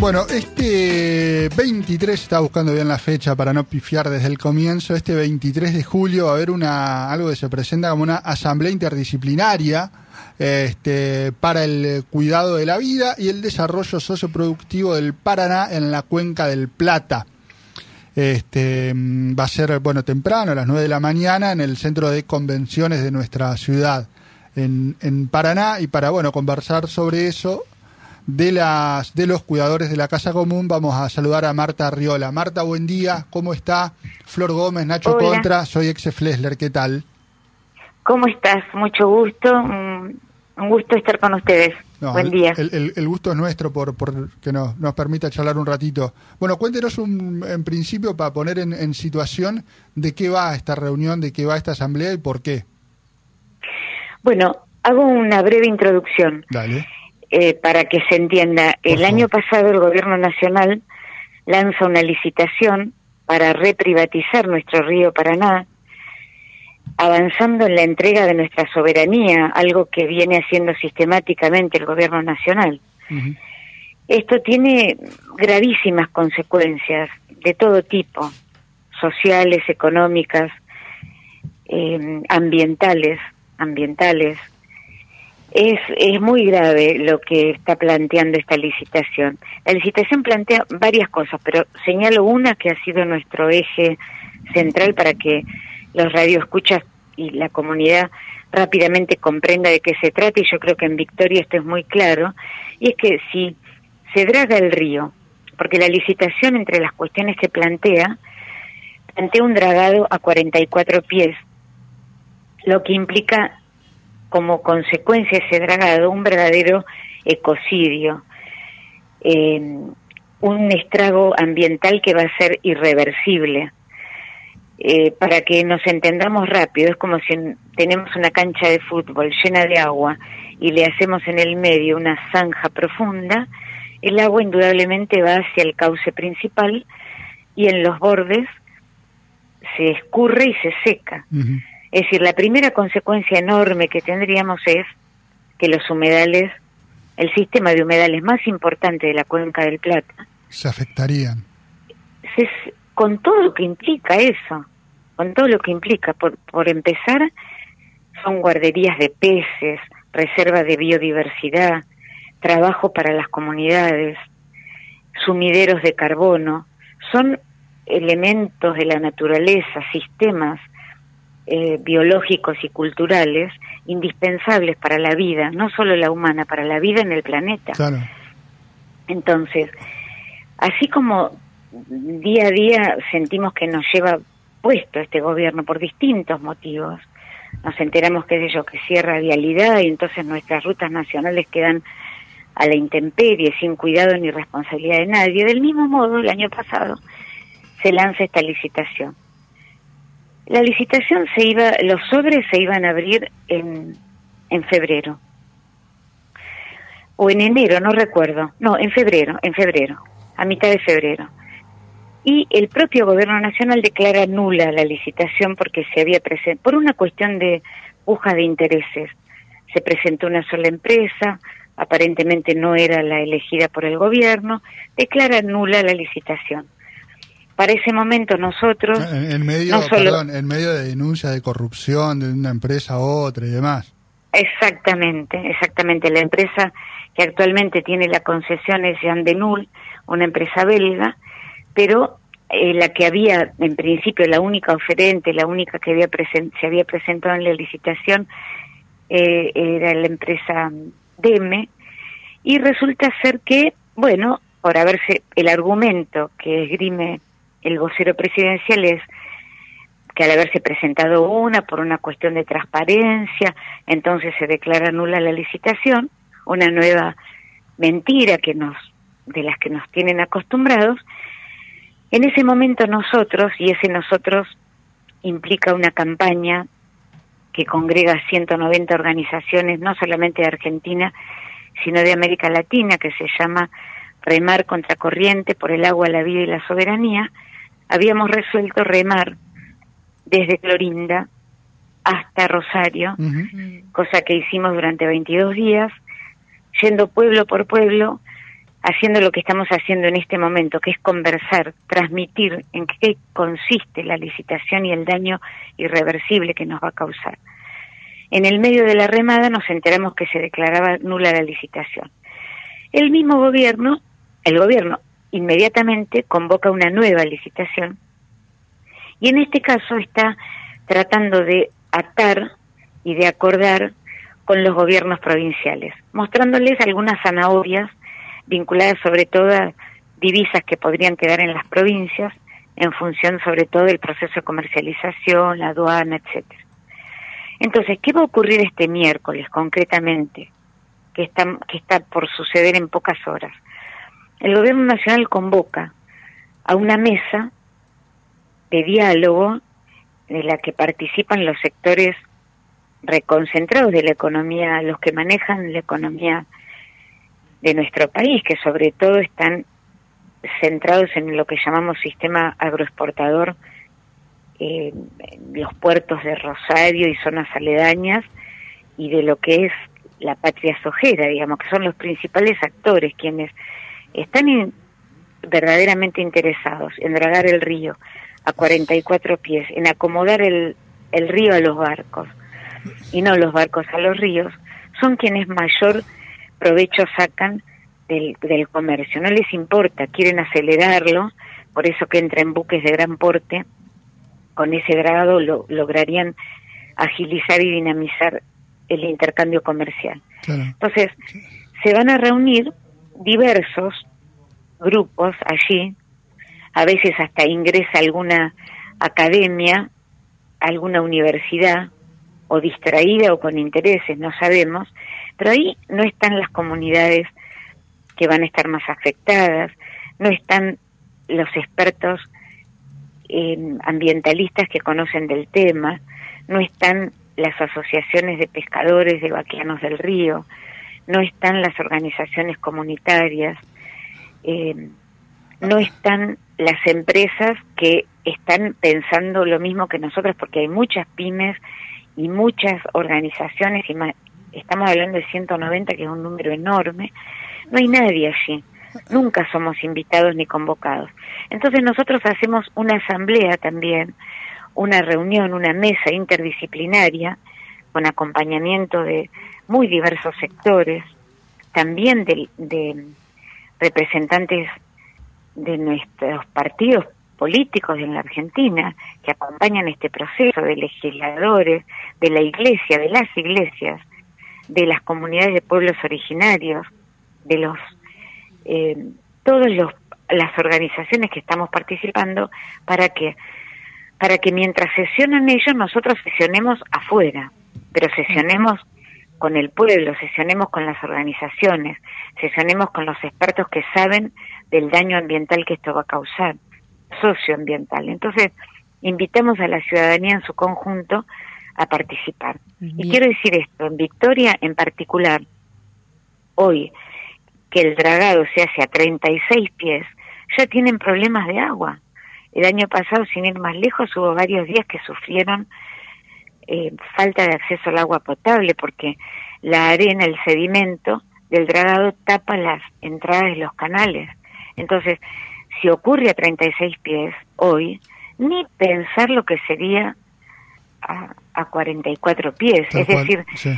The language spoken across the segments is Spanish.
Bueno, este 23, estaba buscando bien la fecha para no pifiar desde el comienzo, este 23 de julio va a haber algo que se presenta como una asamblea interdisciplinaria para el cuidado de la vida y el desarrollo socioproductivo del Paraná en la cuenca del Plata. Va a ser, temprano, a las 9 de la mañana, en el centro de convenciones de nuestra ciudad, en Paraná, y para, conversar sobre eso, de los cuidadores de la Casa Común, vamos a saludar a Marta Arriola. Marta, buen día, ¿cómo está? Flor Gómez, Nacho Hola. Contra, soy Exe Flesler, ¿qué tal? ¿Cómo estás? Mucho gusto, un gusto estar con ustedes. Buen día. El gusto es nuestro por que nos permita charlar un ratito. Bueno, cuéntenos en principio, para poner en situación, de qué va esta reunión, de qué va esta asamblea y por qué. Bueno, hago una breve introducción. Dale. Para que se entienda. El año pasado el Gobierno Nacional lanza una licitación para reprivatizar nuestro río Paraná, avanzando en la entrega de nuestra soberanía, algo que viene haciendo sistemáticamente el Gobierno Nacional. Uh-huh. Esto tiene gravísimas consecuencias de todo tipo, sociales, económicas, ambientales. Es muy grave lo que está planteando esta licitación. La licitación plantea varias cosas, pero señalo una que ha sido nuestro eje central para que los radioescuchas y la comunidad rápidamente comprenda de qué se trata, y yo creo que en Victoria esto es muy claro, y es que si se draga el río, porque la licitación, entre las cuestiones que plantea un dragado a 44 pies, lo que implica como consecuencia de ese dragado un verdadero ecocidio, un estrago ambiental que va a ser irreversible. Para que nos entendamos rápido, es como si tenemos una cancha de fútbol llena de agua y le hacemos en el medio una zanja profunda, el agua indudablemente va hacia el cauce principal y en los bordes se escurre y se seca. Uh-huh. Es decir, la primera consecuencia enorme que tendríamos es que los humedales, el sistema de humedales más importante de la cuenca del Plata, se afectarían. Con todo lo que implica eso, por empezar, son guarderías de peces, reserva de biodiversidad, trabajo para las comunidades, sumideros de carbono, son elementos de la naturaleza, sistemas biológicos y culturales indispensables para la vida, no solo la humana, para la vida en el planeta. Claro. Entonces, así como día a día sentimos que nos lleva puesto este gobierno por distintos motivos, nos enteramos que cierra vialidad y entonces nuestras rutas nacionales quedan a la intemperie, sin cuidado ni responsabilidad de nadie. Del mismo modo, el año pasado se lanza esta licitación. La licitación los sobres se iban a abrir en febrero. O en enero, no recuerdo. No, en febrero, a mitad de febrero. Y el propio Gobierno Nacional declara nula la licitación porque se había por una cuestión de puja de intereses. Se presentó una sola empresa, aparentemente no era la elegida por el gobierno, declara nula la licitación. Para ese momento nosotros... En medio de denuncia de corrupción de una empresa a otra y demás. Exactamente. La empresa que actualmente tiene la concesión es Jean Denul, una empresa belga, pero la que había, en principio, la única oferente, la única que se había presentado en la licitación, era la empresa DEME, y resulta ser que, por el argumento que esgrime el vocero presidencial es que al haberse presentado por una cuestión de transparencia, entonces se declara nula la licitación, una nueva mentira de las que nos tienen acostumbrados. En ese momento nosotros, y ese nosotros implica una campaña que congrega 190 organizaciones, no solamente de Argentina, sino de América Latina, que se llama Remar Contracorriente por el agua, la vida y la soberanía, habíamos resuelto remar desde Clorinda hasta Rosario, cosa que hicimos durante 22 días, yendo pueblo por pueblo, haciendo lo que estamos haciendo en este momento, que es conversar, transmitir en qué consiste la licitación y el daño irreversible que nos va a causar. En el medio de la remada nos enteramos que se declaraba nula la licitación. El mismo gobierno, inmediatamente convoca una nueva licitación y en este caso está tratando de atar y de acordar con los gobiernos provinciales, mostrándoles algunas zanahorias vinculadas sobre todo a divisas que podrían quedar en las provincias en función sobre todo del proceso de comercialización, la aduana, etcétera. Entonces, ¿qué va a ocurrir este miércoles concretamente? Que está por suceder en pocas horas. El Gobierno Nacional convoca a una mesa de diálogo de la que participan los sectores reconcentrados de la economía, los que manejan la economía de nuestro país, que sobre todo están centrados en lo que llamamos sistema agroexportador, los puertos de Rosario y zonas aledañas, y de lo que es la patria sojera, digamos, que son los principales actores quienes están verdaderamente interesados en dragar el río a 44 pies, en acomodar el río a los barcos, y no los barcos a los ríos, son quienes mayor provecho sacan del comercio. No les importa, quieren acelerarlo, por eso que entran buques de gran porte, con ese dragado lograrían agilizar y dinamizar el intercambio comercial. Claro. Entonces, se van a reunir diversos grupos allí, a veces hasta ingresa alguna academia, alguna universidad, o distraída o con intereses, no sabemos, pero ahí no están las comunidades que van a estar más afectadas, no están los expertos ambientalistas que conocen del tema, no están las asociaciones de pescadores, de vaqueanos del río, no están las organizaciones comunitarias, no están las empresas que están pensando lo mismo que nosotros, porque hay muchas pymes y muchas organizaciones, y estamos hablando de 190, que es un número enorme. No hay nadie allí, nunca somos invitados ni convocados. Entonces nosotros hacemos una asamblea también, una reunión, una mesa interdisciplinaria, con acompañamiento de muy diversos sectores, también de representantes de nuestros partidos políticos en la Argentina, que acompañan este proceso, de legisladores, de la iglesia, de las iglesias, de las comunidades de pueblos originarios, de los todas las organizaciones que estamos participando, para que mientras sesionan ellos, nosotros sesionemos afuera, pero sesionemos con el pueblo, sesionemos con las organizaciones, sesionemos con los expertos que saben del daño ambiental que esto va a causar, socioambiental. Entonces, invitamos a la ciudadanía en su conjunto a participar. Bien. Y quiero decir esto, en Victoria en particular, hoy, que el dragado se hace a 36 pies, ya tienen problemas de agua. El año pasado, sin ir más lejos, hubo varios días que sufrieron falta de acceso al agua potable, porque la arena, el sedimento del dragado tapa las entradas de los canales. Entonces, si ocurre a 36 pies hoy, ni pensar lo que sería a 44 pies. Tal es cual, decir, sí.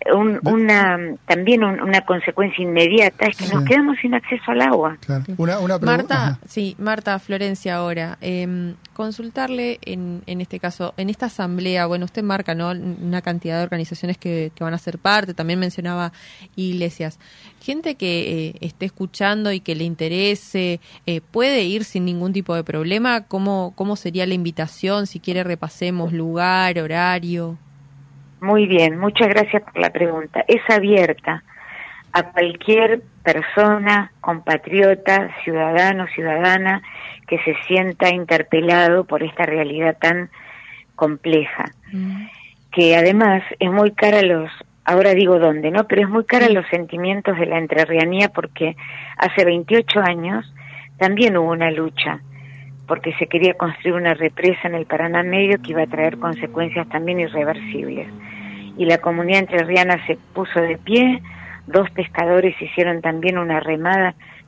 También una consecuencia inmediata es que nos quedamos sin acceso al agua. Claro. Una Marta, Marta Florencia, ahora consultarle en este caso, en esta asamblea, bueno, usted marca, ¿no?, una cantidad de organizaciones que van a ser parte, también mencionaba iglesias, gente que esté escuchando y que le interese, puede ir sin ningún tipo de problema. ¿Cómo sería la invitación? Si quiere, repasemos lugar, horario. Muy bien, muchas gracias por la pregunta. Es abierta a cualquier persona, compatriota, ciudadano, ciudadana, que se sienta interpelado por esta realidad tan compleja, que además es muy cara ahora digo dónde, ¿no? Pero es muy cara los sentimientos de la entrerrianía, porque hace 28 años también hubo una lucha, porque se quería construir una represa en el Paraná Medio que iba a traer consecuencias también irreversibles. Y la comunidad entrerriana se puso de pie, 2 pescadores hicieron también una remada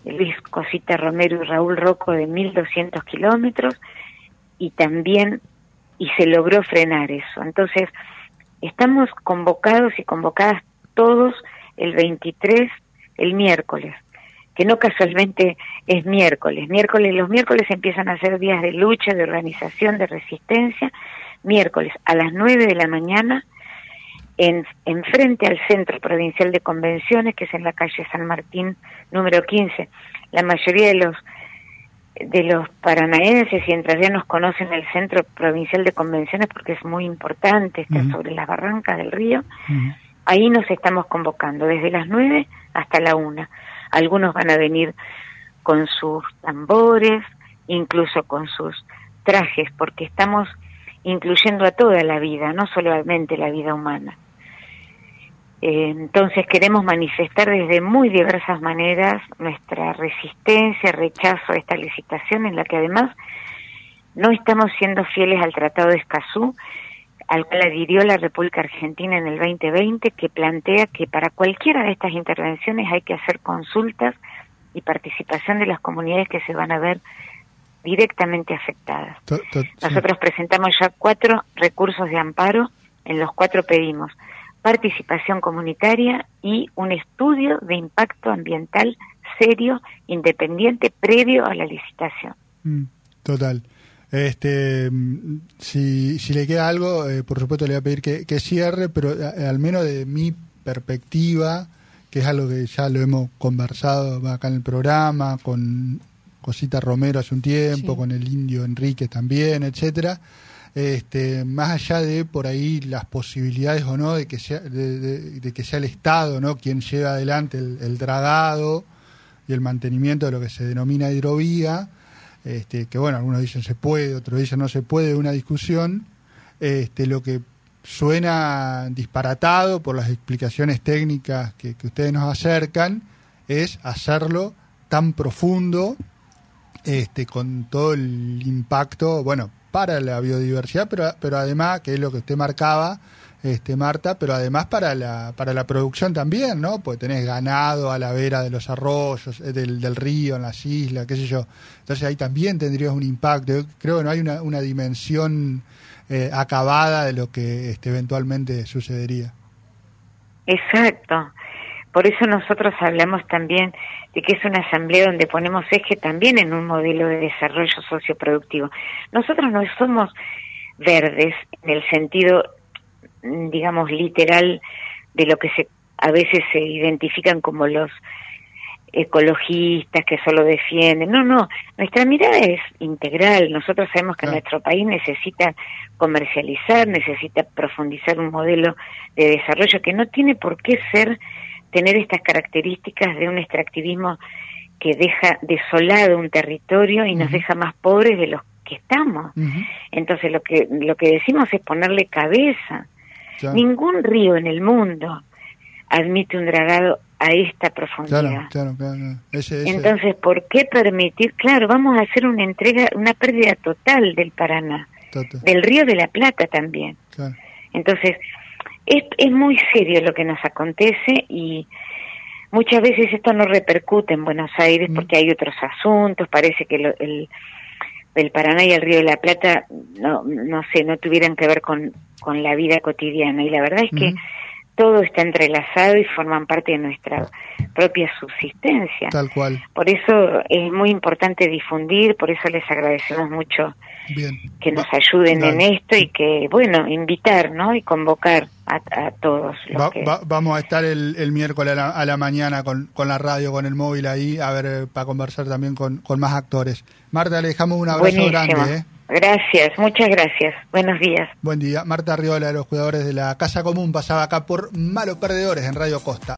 Luis Cosita Romero y Raúl Rocco de 1.200 kilómetros, y también, y se logró frenar eso. Entonces, estamos convocados y convocadas todos el 23, el miércoles, que no casualmente es miércoles. Los miércoles empiezan a ser días de lucha, de organización, de resistencia. Miércoles a las 9 de la mañana, en frente al Centro Provincial de Convenciones, que es en la calle San Martín, número 15. La mayoría de los paranaenses y entrerrianos conocen el Centro Provincial de Convenciones porque es muy importante, está sobre las barrancas del río. Ahí nos estamos convocando, desde las 9 hasta la 1. Algunos van a venir con sus tambores, incluso con sus trajes, porque estamos incluyendo a toda la vida, no solamente la vida humana. Entonces queremos manifestar desde muy diversas maneras nuestra resistencia, rechazo a esta licitación, en la que además no estamos siendo fieles al Tratado de Escazú, al cual adhirió la República Argentina en el 2020, que plantea que para cualquiera de estas intervenciones hay que hacer consultas y participación de las comunidades que se van a ver directamente afectadas. Nosotros presentamos ya 4 recursos de amparo, en los 4 pedimos participación comunitaria y un estudio de impacto ambiental serio, independiente, previo a la licitación. Total. Si le queda algo, por supuesto le voy a pedir que cierre, pero al menos de mi perspectiva, que es algo que ya lo hemos conversado acá en el programa, con Cosita Romero hace un tiempo, con el Indio Enrique también, etcétera. Más allá de por ahí las posibilidades o no de que sea de que sea el Estado, ¿no?, quien lleve adelante el dragado y el mantenimiento de lo que se denomina hidrovía, que bueno, algunos dicen se puede, otros dicen no se puede, una discusión, lo que suena disparatado por las explicaciones técnicas que ustedes nos acercan es hacerlo tan profundo, con todo el impacto, bueno, para la biodiversidad, pero además, que es lo que usted marcaba, Marta, pero además para la producción también, ¿no? Porque tenés ganado a la vera de los arroyos, del río, en las islas, qué sé yo. Entonces ahí también tendrías un impacto. Yo creo que no hay una dimensión acabada de lo que eventualmente sucedería. Exacto. Por eso nosotros hablamos también de que es una asamblea donde ponemos eje también en un modelo de desarrollo socioproductivo. Nosotros no somos verdes en el sentido, digamos, literal de lo que a veces se identifican como los ecologistas que solo defienden. No, nuestra mirada es integral. Nosotros sabemos que nuestro país necesita comercializar, necesita profundizar un modelo de desarrollo que no tiene por qué tener estas características de un extractivismo que deja desolado un territorio y nos deja más pobres de los que estamos. Entonces lo que decimos es ponerle cabeza. Ningún río en el mundo admite un dragado a esta profundidad. Claro. Entonces, ¿por qué permitir? Claro, vamos a hacer una pérdida total del Paraná, del Río de la Plata también. Claro. Entonces, es muy serio lo que nos acontece, y muchas veces esto no repercute en Buenos Aires porque hay otros asuntos. Parece que el Paraná y el Río de la Plata no tuvieran que ver con la vida cotidiana, y la verdad es que todo está entrelazado y forman parte de nuestra propia subsistencia. Tal cual. Por eso es muy importante difundir, por eso les agradecemos mucho que nos ayuden en esto, y que, bueno, invitar, ¿no?, y convocar a todos los vamos a estar el miércoles a la mañana con la radio, con el móvil ahí, a ver, para conversar también con más actores. Marta, le dejamos un abrazo grande. Gracias, muchas gracias. Buenos días. Buen día. Marta Arriola, de los Cuidadores de la Casa Común, pasaba acá por Malos Perdedores en Radio Costa.